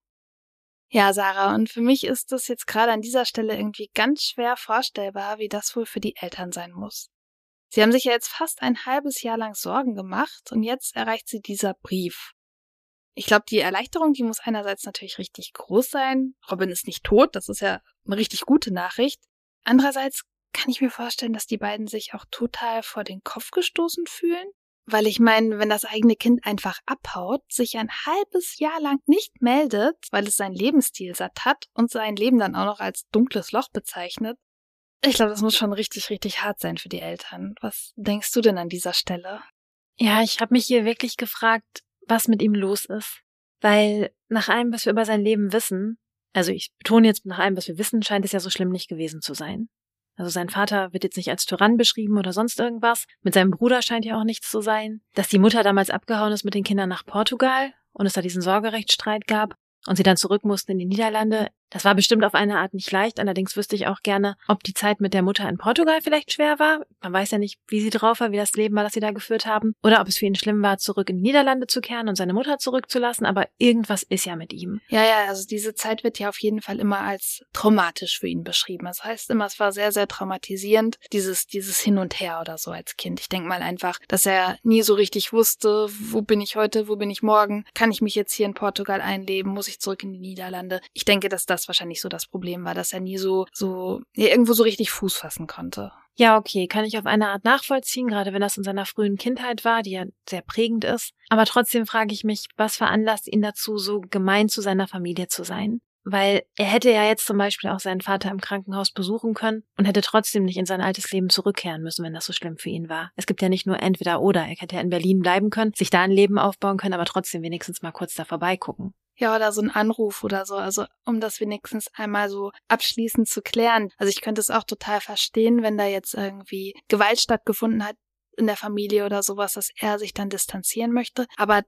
Ja, Sarah, und für mich ist es jetzt gerade an dieser Stelle irgendwie ganz schwer vorstellbar, wie das wohl für die Eltern sein muss. Sie haben sich ja jetzt fast ein halbes Jahr lang Sorgen gemacht und jetzt erreicht sie dieser Brief. Ich glaube, die Erleichterung, die muss einerseits natürlich richtig groß sein. Robin ist nicht tot, das ist ja eine richtig gute Nachricht. Andererseits kann ich mir vorstellen, dass die beiden sich auch total vor den Kopf gestoßen fühlen. Weil ich meine, wenn das eigene Kind einfach abhaut, sich ein halbes Jahr lang nicht meldet, weil es seinen Lebensstil satt hat und sein Leben dann auch noch als dunkles Loch bezeichnet, ich glaube, das muss schon richtig, richtig hart sein für die Eltern. Was denkst du denn an dieser Stelle? Ja, ich habe mich hier wirklich gefragt, was mit ihm los ist. Weil nach allem, was wir über sein Leben wissen, also ich betone jetzt, nach allem, was wir wissen, scheint es ja so schlimm nicht gewesen zu sein. Also sein Vater wird jetzt nicht als Tyrann beschrieben oder sonst irgendwas. Mit seinem Bruder scheint ja auch nichts zu sein. Dass die Mutter damals abgehauen ist mit den Kindern nach Portugal und es da diesen Sorgerechtsstreit gab und sie dann zurück mussten in die Niederlande, das war bestimmt auf eine Art nicht leicht. Allerdings wüsste ich auch gerne, ob die Zeit mit der Mutter in Portugal vielleicht schwer war. Man weiß ja nicht, wie sie drauf war, wie das Leben war, das sie da geführt haben. Oder ob es für ihn schlimm war, zurück in die Niederlande zu kehren und seine Mutter zurückzulassen. Aber irgendwas ist ja mit ihm. Ja, also diese Zeit wird ja auf jeden Fall immer als traumatisch für ihn beschrieben. Das heißt immer, es war sehr, sehr traumatisierend, dieses Hin und Her oder so als Kind. Ich denke mal einfach, dass er nie so richtig wusste, wo bin ich heute, wo bin ich morgen? Kann ich mich jetzt hier in Portugal einleben? Muss ich zurück in die Niederlande? Ich denke, dass das wahrscheinlich so das Problem war, dass er nie irgendwo so richtig Fuß fassen konnte. Ja, okay, kann ich auf eine Art nachvollziehen, gerade wenn das in seiner frühen Kindheit war, die ja sehr prägend ist. Aber trotzdem frage ich mich, was veranlasst ihn dazu, so gemein zu seiner Familie zu sein? Weil er hätte ja jetzt zum Beispiel auch seinen Vater im Krankenhaus besuchen können und hätte trotzdem nicht in sein altes Leben zurückkehren müssen, wenn das so schlimm für ihn war. Es gibt ja nicht nur entweder oder. Er hätte ja in Berlin bleiben können, sich da ein Leben aufbauen können, aber trotzdem wenigstens mal kurz da vorbeigucken. Ja, oder so ein Anruf oder so, also um das wenigstens einmal so abschließend zu klären. Also ich könnte es auch total verstehen, wenn da jetzt irgendwie Gewalt stattgefunden hat in der Familie oder sowas, dass er sich dann distanzieren möchte. Aber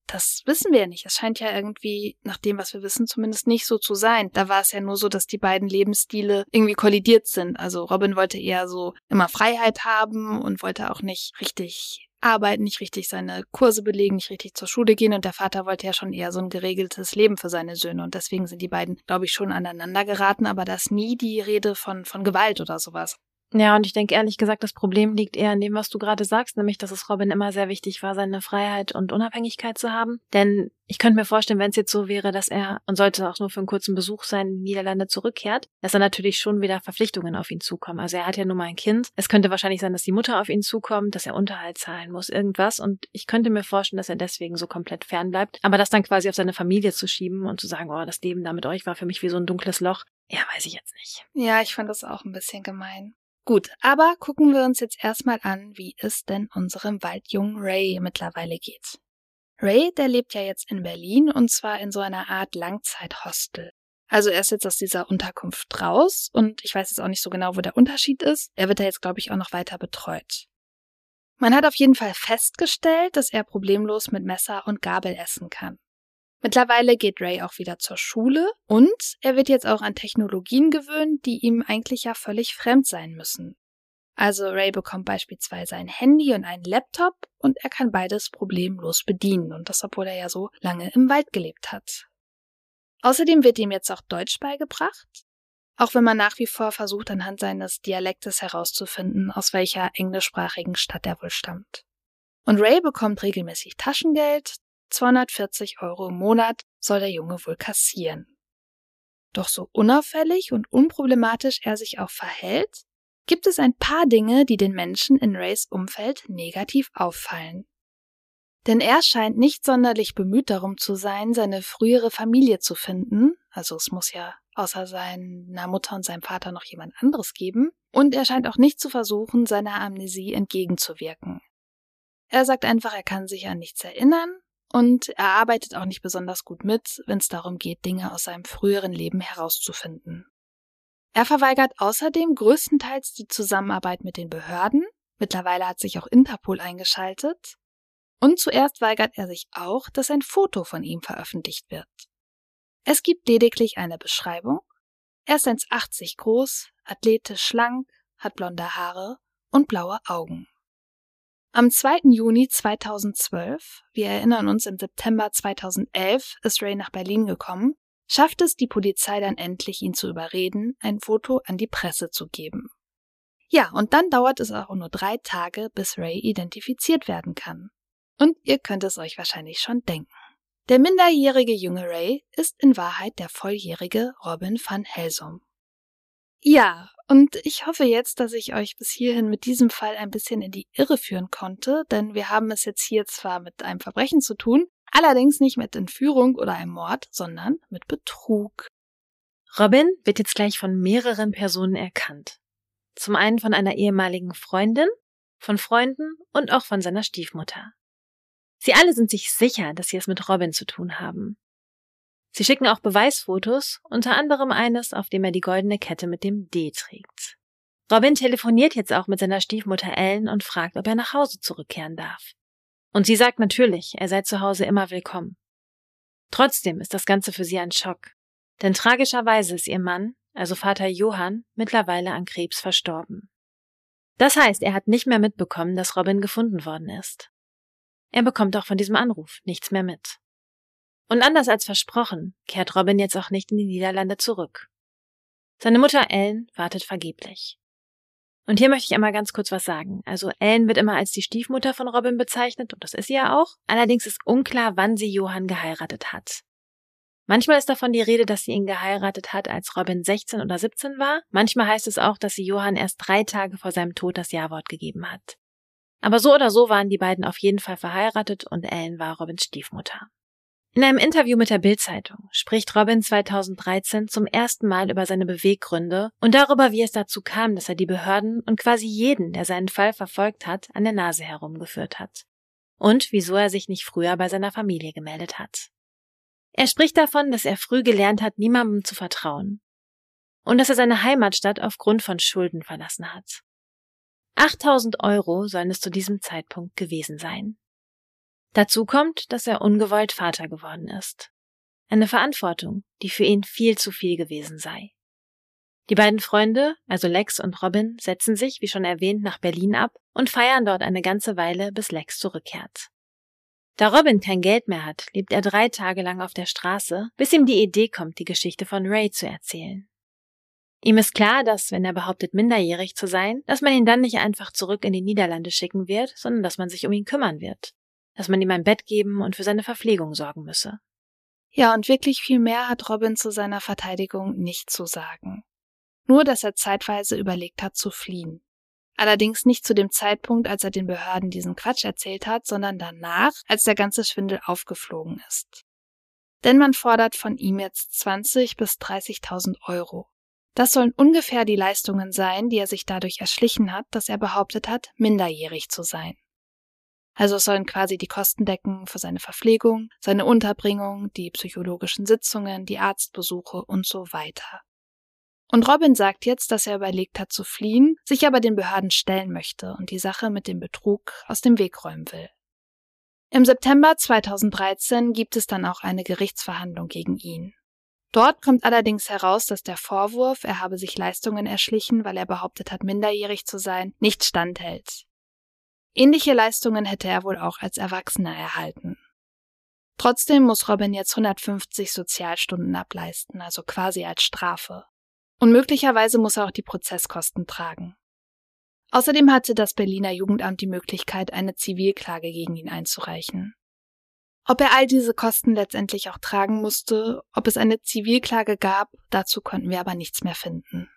das wissen wir ja nicht. Es scheint ja irgendwie, nach dem, was wir wissen, zumindest nicht so zu sein. Da war es ja nur so, dass die beiden Lebensstile irgendwie kollidiert sind. Also Robin wollte eher so immer Freiheit haben und wollte auch nicht richtig arbeiten, nicht richtig seine Kurse belegen, nicht richtig zur Schule gehen. Und der Vater wollte ja schon eher so ein geregeltes Leben für seine Söhne. Und deswegen sind die beiden, glaube ich, schon aneinander geraten. Aber da ist nie die Rede von Gewalt oder sowas. Ja, und ich denke ehrlich gesagt, das Problem liegt eher in dem, was du gerade sagst, nämlich, dass es Robin immer sehr wichtig war, seine Freiheit und Unabhängigkeit zu haben. Denn ich könnte mir vorstellen, wenn es jetzt so wäre, dass er, und sollte auch nur für einen kurzen Besuch sein, in die Niederlande zurückkehrt, dass dann natürlich schon wieder Verpflichtungen auf ihn zukommen. Also er hat ja nun mal ein Kind. Es könnte wahrscheinlich sein, dass die Mutter auf ihn zukommt, dass er Unterhalt zahlen muss, irgendwas. Und ich könnte mir vorstellen, dass er deswegen so komplett fern bleibt. Aber das dann quasi auf seine Familie zu schieben und zu sagen, oh, das Leben da mit euch war für mich wie so ein dunkles Loch, ja, weiß ich jetzt nicht. Ja, ich fand das auch ein bisschen gemein. Gut, aber gucken wir uns jetzt erstmal an, wie es denn unserem Waldjungen Ray mittlerweile geht. Ray, der lebt ja jetzt in Berlin und zwar in so einer Art Langzeithostel. Also er ist jetzt aus dieser Unterkunft raus und ich weiß jetzt auch nicht so genau, wo der Unterschied ist. Er wird da jetzt, glaube ich, auch noch weiter betreut. Man hat auf jeden Fall festgestellt, dass er problemlos mit Messer und Gabel essen kann. Mittlerweile geht Ray auch wieder zur Schule und er wird jetzt auch an Technologien gewöhnt, die ihm eigentlich ja völlig fremd sein müssen. Also Ray bekommt beispielsweise ein Handy und einen Laptop und er kann beides problemlos bedienen und das, obwohl er ja so lange im Wald gelebt hat. Außerdem wird ihm jetzt auch Deutsch beigebracht, auch wenn man nach wie vor versucht, anhand seines Dialektes herauszufinden, aus welcher englischsprachigen Stadt er wohl stammt. Und Ray bekommt regelmäßig Taschengeld, 240 € im Monat soll der Junge wohl kassieren. Doch so unauffällig und unproblematisch er sich auch verhält, gibt es ein paar Dinge, die den Menschen in Rays Umfeld negativ auffallen. Denn er scheint nicht sonderlich bemüht darum zu sein, seine frühere Familie zu finden, also es muss ja außer seiner Mutter und seinem Vater noch jemand anderes geben, und er scheint auch nicht zu versuchen, seiner Amnesie entgegenzuwirken. Er sagt einfach, er kann sich an nichts erinnern, und er arbeitet auch nicht besonders gut mit, wenn es darum geht, Dinge aus seinem früheren Leben herauszufinden. Er verweigert außerdem größtenteils die Zusammenarbeit mit den Behörden. Mittlerweile hat sich auch Interpol eingeschaltet. Und zuerst weigert er sich auch, dass ein Foto von ihm veröffentlicht wird. Es gibt lediglich eine Beschreibung. Er ist 1,80 groß, athletisch schlank, hat blonde Haare und blaue Augen. Am 2. Juni 2012, wir erinnern uns, im September 2011 ist Ray nach Berlin gekommen, schafft es die Polizei dann endlich, ihn zu überreden, ein Foto an die Presse zu geben. Ja, und dann dauert es auch nur 3 Tage, bis Ray identifiziert werden kann. Und ihr könnt es euch wahrscheinlich schon denken. Der minderjährige junge Ray ist in Wahrheit der volljährige Robin van Helsum. Ja, und ich hoffe jetzt, dass ich euch bis hierhin mit diesem Fall ein bisschen in die Irre führen konnte, denn wir haben es jetzt hier zwar mit einem Verbrechen zu tun, allerdings nicht mit Entführung oder einem Mord, sondern mit Betrug. Robin wird jetzt gleich von mehreren Personen erkannt. Zum einen von einer ehemaligen Freundin, von Freunden und auch von seiner Stiefmutter. Sie alle sind sich sicher, dass sie es mit Robin zu tun haben. Sie schicken auch Beweisfotos, unter anderem eines, auf dem er die goldene Kette mit dem D trägt. Robin telefoniert jetzt auch mit seiner Stiefmutter Ellen und fragt, ob er nach Hause zurückkehren darf. Und sie sagt natürlich, er sei zu Hause immer willkommen. Trotzdem ist das Ganze für sie ein Schock, denn tragischerweise ist ihr Mann, also Vater Johann, mittlerweile an Krebs verstorben. Das heißt, er hat nicht mehr mitbekommen, dass Robin gefunden worden ist. Er bekommt auch von diesem Anruf nichts mehr mit. Und anders als versprochen, kehrt Robin jetzt auch nicht in die Niederlande zurück. Seine Mutter Ellen wartet vergeblich. Und hier möchte ich einmal ganz kurz was sagen. Also Ellen wird immer als die Stiefmutter von Robin bezeichnet, und das ist sie ja auch. Allerdings ist unklar, wann sie Johann geheiratet hat. Manchmal ist davon die Rede, dass sie ihn geheiratet hat, als Robin 16 oder 17 war. Manchmal heißt es auch, dass sie Johann erst 3 Tage vor seinem Tod das Ja-Wort gegeben hat. Aber so oder so waren die beiden auf jeden Fall verheiratet und Ellen war Robins Stiefmutter. In einem Interview mit der Bild-Zeitung spricht Robin 2013 zum ersten Mal über seine Beweggründe und darüber, wie es dazu kam, dass er die Behörden und quasi jeden, der seinen Fall verfolgt hat, an der Nase herumgeführt hat. Und wieso er sich nicht früher bei seiner Familie gemeldet hat. Er spricht davon, dass er früh gelernt hat, niemandem zu vertrauen. Und dass er seine Heimatstadt aufgrund von Schulden verlassen hat. 8.000 € sollen es zu diesem Zeitpunkt gewesen sein. Dazu kommt, dass er ungewollt Vater geworden ist. Eine Verantwortung, die für ihn viel zu viel gewesen sei. Die beiden Freunde, also Lex und Robin, setzen sich, wie schon erwähnt, nach Berlin ab und feiern dort eine ganze Weile, bis Lex zurückkehrt. Da Robin kein Geld mehr hat, lebt er 3 Tage lang auf der Straße, bis ihm die Idee kommt, die Geschichte von Ray zu erzählen. Ihm ist klar, dass, wenn er behauptet, minderjährig zu sein, dass man ihn dann nicht einfach zurück in die Niederlande schicken wird, sondern dass man sich um ihn kümmern wird. Dass man ihm ein Bett geben und für seine Verpflegung sorgen müsse. Ja, und wirklich viel mehr hat Robin zu seiner Verteidigung nicht zu sagen. Nur, dass er zeitweise überlegt hat, zu fliehen. Allerdings nicht zu dem Zeitpunkt, als er den Behörden diesen Quatsch erzählt hat, sondern danach, als der ganze Schwindel aufgeflogen ist. Denn man fordert von ihm jetzt 20.000 bis 30.000 Euro. Das sollen ungefähr die Leistungen sein, die er sich dadurch erschlichen hat, dass er behauptet hat, minderjährig zu sein. Also es sollen quasi die Kosten decken für seine Verpflegung, seine Unterbringung, die psychologischen Sitzungen, die Arztbesuche und so weiter. Und Robin sagt jetzt, dass er überlegt hat zu fliehen, sich aber den Behörden stellen möchte und die Sache mit dem Betrug aus dem Weg räumen will. Im September 2013 gibt es dann auch eine Gerichtsverhandlung gegen ihn. Dort kommt allerdings heraus, dass der Vorwurf, er habe sich Leistungen erschlichen, weil er behauptet hat, minderjährig zu sein, nicht standhält. Ähnliche Leistungen hätte er wohl auch als Erwachsener erhalten. Trotzdem muss Robin jetzt 150 Sozialstunden ableisten, also quasi als Strafe. Und möglicherweise muss er auch die Prozesskosten tragen. Außerdem hatte das Berliner Jugendamt die Möglichkeit, eine Zivilklage gegen ihn einzureichen. Ob er all diese Kosten letztendlich auch tragen musste, ob es eine Zivilklage gab, dazu konnten wir aber nichts mehr finden.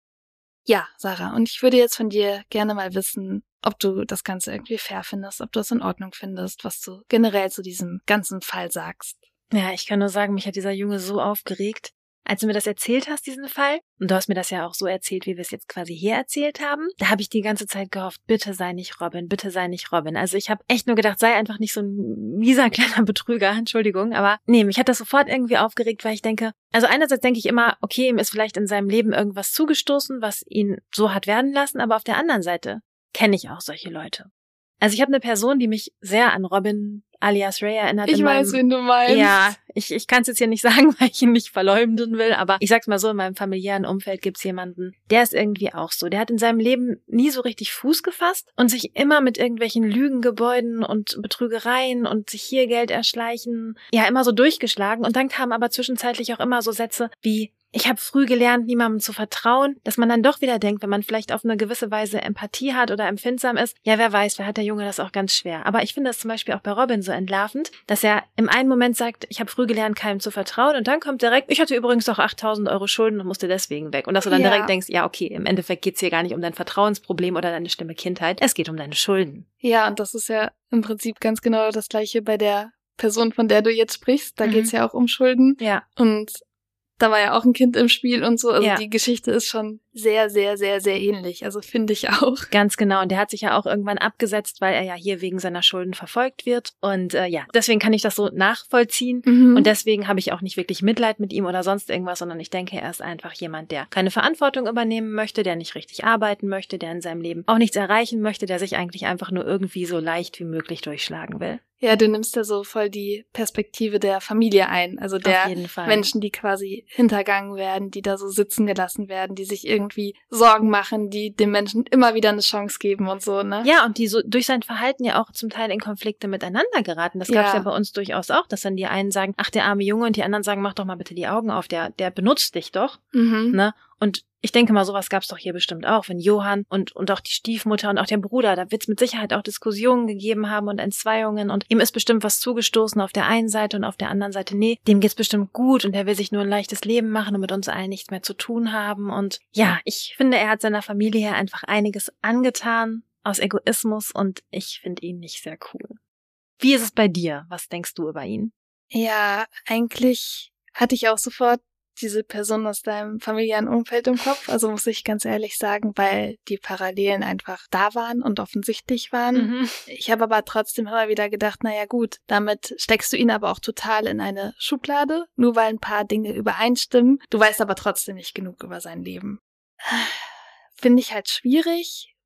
Ja, Sarah, und ich würde jetzt von dir gerne mal wissen, ob du das Ganze irgendwie fair findest, ob du es in Ordnung findest, was du generell zu diesem ganzen Fall sagst. Ja, ich kann nur sagen, mich hat dieser Junge so aufgeregt. Als du mir das erzählt hast, diesen Fall, und du hast mir das ja auch so erzählt, wie wir es jetzt quasi hier erzählt haben, da habe ich die ganze Zeit gehofft, bitte sei nicht Robin, bitte sei nicht Robin. Also ich habe echt nur gedacht, sei einfach nicht so ein mieser kleiner Betrüger, Entschuldigung, aber nee, mich hat das sofort irgendwie aufgeregt, weil ich denke, also einerseits denke ich immer, okay, ihm ist vielleicht in seinem Leben irgendwas zugestoßen, was ihn so hat werden lassen, aber auf der anderen Seite kenne ich auch solche Leute. Also ich habe eine Person, die mich sehr an Robin alias Ray erinnert. Ich weiß, wen du meinst. Ja, ich kann es jetzt hier nicht sagen, weil ich ihn nicht verleumden will, aber ich sag's mal so, in meinem familiären Umfeld gibt's jemanden, der ist irgendwie auch so. Der hat in seinem Leben nie so richtig Fuß gefasst und sich immer mit irgendwelchen Lügengebäuden und Betrügereien und sich hier Geld erschleichen, ja, immer so durchgeschlagen. Und dann kamen aber zwischenzeitlich auch immer so Sätze wie: Ich habe früh gelernt, niemandem zu vertrauen, dass man dann doch wieder denkt, wenn man vielleicht auf eine gewisse Weise Empathie hat oder empfindsam ist, ja, wer weiß, wer hat der Junge das auch ganz schwer. Aber ich finde das zum Beispiel auch bei Robin so entlarvend, dass er im einen Moment sagt, ich habe früh gelernt, keinem zu vertrauen, und dann kommt direkt, ich hatte übrigens auch 8.000 Euro Schulden und musste deswegen weg. Und dass du dann direkt denkst, ja, okay, im Endeffekt geht's hier gar nicht um dein Vertrauensproblem oder deine schlimme Kindheit, es geht um deine Schulden. Ja, und das ist ja im Prinzip ganz genau das Gleiche bei der Person, von der du jetzt sprichst. Da geht's ja auch um Schulden. Ja. Und da war ja auch ein Kind im Spiel und so. Also ja. Die Geschichte ist schon sehr, sehr, sehr, sehr ähnlich. Also finde ich auch. Ganz genau. Und der hat sich ja auch irgendwann abgesetzt, weil er ja hier wegen seiner Schulden verfolgt wird. Und ja, deswegen kann ich das so nachvollziehen. Und deswegen habe ich auch nicht wirklich Mitleid mit ihm oder sonst irgendwas, sondern ich denke, er ist einfach jemand, der keine Verantwortung übernehmen möchte, der nicht richtig arbeiten möchte, der in seinem Leben auch nichts erreichen möchte, der sich eigentlich einfach nur irgendwie so leicht wie möglich durchschlagen will. Ja, du nimmst ja so voll die Perspektive der Familie ein, also der Menschen, die quasi hintergangen werden, die da so sitzen gelassen werden, die sich irgendwie Sorgen machen, die den Menschen immer wieder eine Chance geben und so, ne? Ja, und die so durch sein Verhalten ja auch zum Teil in Konflikte miteinander geraten. Das gab's ja bei uns durchaus auch, dass dann die einen sagen, ach, der arme Junge, und die anderen sagen, mach doch mal bitte die Augen auf, der benutzt dich doch, ne? Und ich denke mal, sowas gab's doch hier bestimmt auch, wenn Johann und auch die Stiefmutter und auch der Bruder, da wird's mit Sicherheit auch Diskussionen gegeben haben und Entzweiungen, und ihm ist bestimmt was zugestoßen auf der einen Seite und auf der anderen Seite, nee, dem geht's bestimmt gut und er will sich nur ein leichtes Leben machen und mit uns allen nichts mehr zu tun haben. Und ja, ich finde, er hat seiner Familie hier einfach einiges angetan aus Egoismus, und ich finde ihn nicht sehr cool. Wie ist es bei dir? Was denkst du über ihn? Ja, eigentlich hatte ich auch sofort diese Person aus deinem familiären Umfeld im Kopf, also muss ich ganz ehrlich sagen, weil die Parallelen einfach da waren und offensichtlich waren. Ich habe aber trotzdem immer wieder gedacht, naja gut, damit steckst du ihn aber auch total in eine Schublade, nur weil ein paar Dinge übereinstimmen. Du weißt aber trotzdem nicht genug über sein Leben. Finde ich halt schwierig,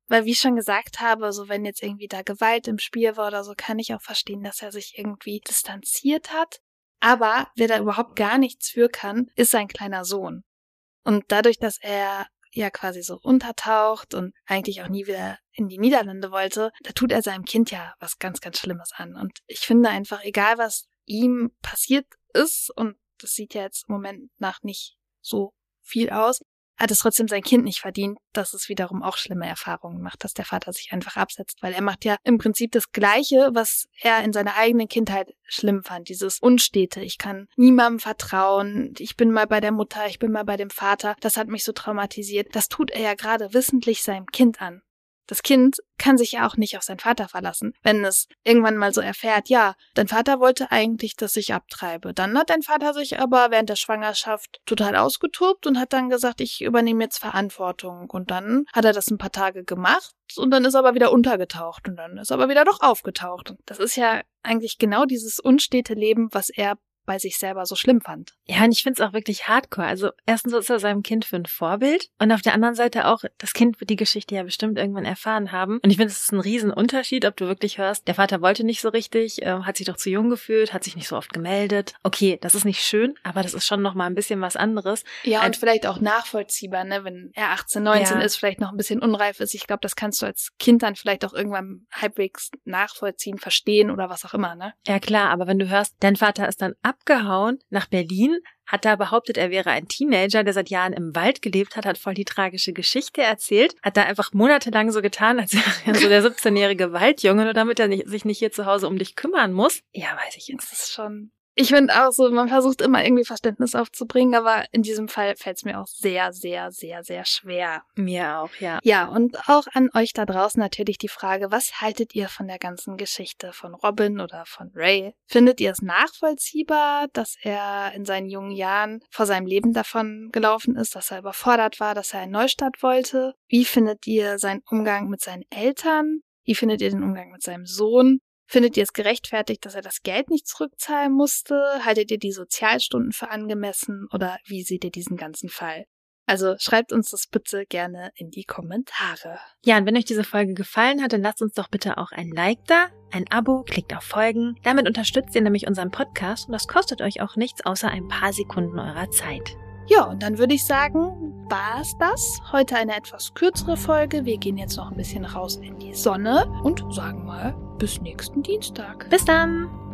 Weil wie ich schon gesagt habe, so wenn jetzt irgendwie da Gewalt im Spiel war oder so, kann ich auch verstehen, dass er sich irgendwie distanziert hat. Aber wer da überhaupt gar nichts für kann, ist sein kleiner Sohn. Und dadurch, dass er ja quasi so untertaucht und eigentlich auch nie wieder in die Niederlande wollte, da tut er seinem Kind ja was ganz, ganz Schlimmes an. Und ich finde einfach, egal was ihm passiert ist, und das sieht ja jetzt im Moment nach nicht so viel aus, hat es trotzdem sein Kind nicht verdient, dass es wiederum auch schlimme Erfahrungen macht, dass der Vater sich einfach absetzt, weil er macht ja im Prinzip das Gleiche, was er in seiner eigenen Kindheit schlimm fand, dieses Unstete, ich kann niemandem vertrauen, ich bin mal bei der Mutter, ich bin mal bei dem Vater, das hat mich so traumatisiert, das tut er ja gerade wissentlich seinem Kind an. Das Kind kann sich ja auch nicht auf seinen Vater verlassen, wenn es irgendwann mal so erfährt, ja, dein Vater wollte eigentlich, dass ich abtreibe. Dann hat dein Vater sich aber während der Schwangerschaft total ausgetobt und hat dann gesagt, ich übernehme jetzt Verantwortung. Und dann hat er das ein paar Tage gemacht und dann ist er aber wieder untergetaucht und dann ist er aber wieder doch aufgetaucht. Und das ist ja eigentlich genau dieses unstete Leben, was er bei sich selber so schlimm fand. Ja, und ich finde es auch wirklich hardcore. Also erstens ist er seinem Kind für ein Vorbild und auf der anderen Seite auch, das Kind wird die Geschichte ja bestimmt irgendwann erfahren haben. Und ich finde, es ist ein Riesenunterschied, ob du wirklich hörst, der Vater wollte nicht so richtig, hat sich doch zu jung gefühlt, hat sich nicht so oft gemeldet. Okay, das ist nicht schön, aber das ist schon nochmal ein bisschen was anderes. Ja, und vielleicht auch nachvollziehbar, ne, wenn er 18, 19 ist, vielleicht noch ein bisschen unreif ist. Ich glaube, das kannst du als Kind dann vielleicht auch irgendwann halbwegs nachvollziehen, verstehen oder was auch immer, ne? Ja klar, aber wenn du hörst, dein Vater ist dann abgehauen nach Berlin, hat da behauptet, er wäre ein Teenager, der seit Jahren im Wald gelebt hat voll die tragische Geschichte erzählt, hat da einfach monatelang so getan, als wäre er so der 17-jährige Waldjunge, nur damit er sich nicht hier zu Hause um dich kümmern muss. Ja, weiß ich jetzt. Das ist schon... Ich finde auch so, man versucht immer irgendwie Verständnis aufzubringen, aber in diesem Fall fällt es mir auch sehr, sehr, sehr, sehr schwer. Mir auch, ja. Ja, und auch an euch da draußen natürlich die Frage, was haltet ihr von der ganzen Geschichte von Robin oder von Ray? Findet ihr es nachvollziehbar, dass er in seinen jungen Jahren vor seinem Leben davon gelaufen ist, dass er überfordert war, dass er einen Neustart wollte? Wie findet ihr seinen Umgang mit seinen Eltern? Wie findet ihr den Umgang mit seinem Sohn? Findet ihr es gerechtfertigt, dass er das Geld nicht zurückzahlen musste? Haltet ihr die Sozialstunden für angemessen? Oder wie seht ihr diesen ganzen Fall? Also schreibt uns das bitte gerne in die Kommentare. Ja, und wenn euch diese Folge gefallen hat, dann lasst uns doch bitte auch ein Like da, ein Abo, klickt auf Folgen. Damit unterstützt ihr nämlich unseren Podcast und das kostet euch auch nichts außer ein paar Sekunden eurer Zeit. Ja, und dann würde ich sagen, war es das. Heute eine etwas kürzere Folge. Wir gehen jetzt noch ein bisschen raus in die Sonne und sagen mal bis nächsten Dienstag. Bis dann!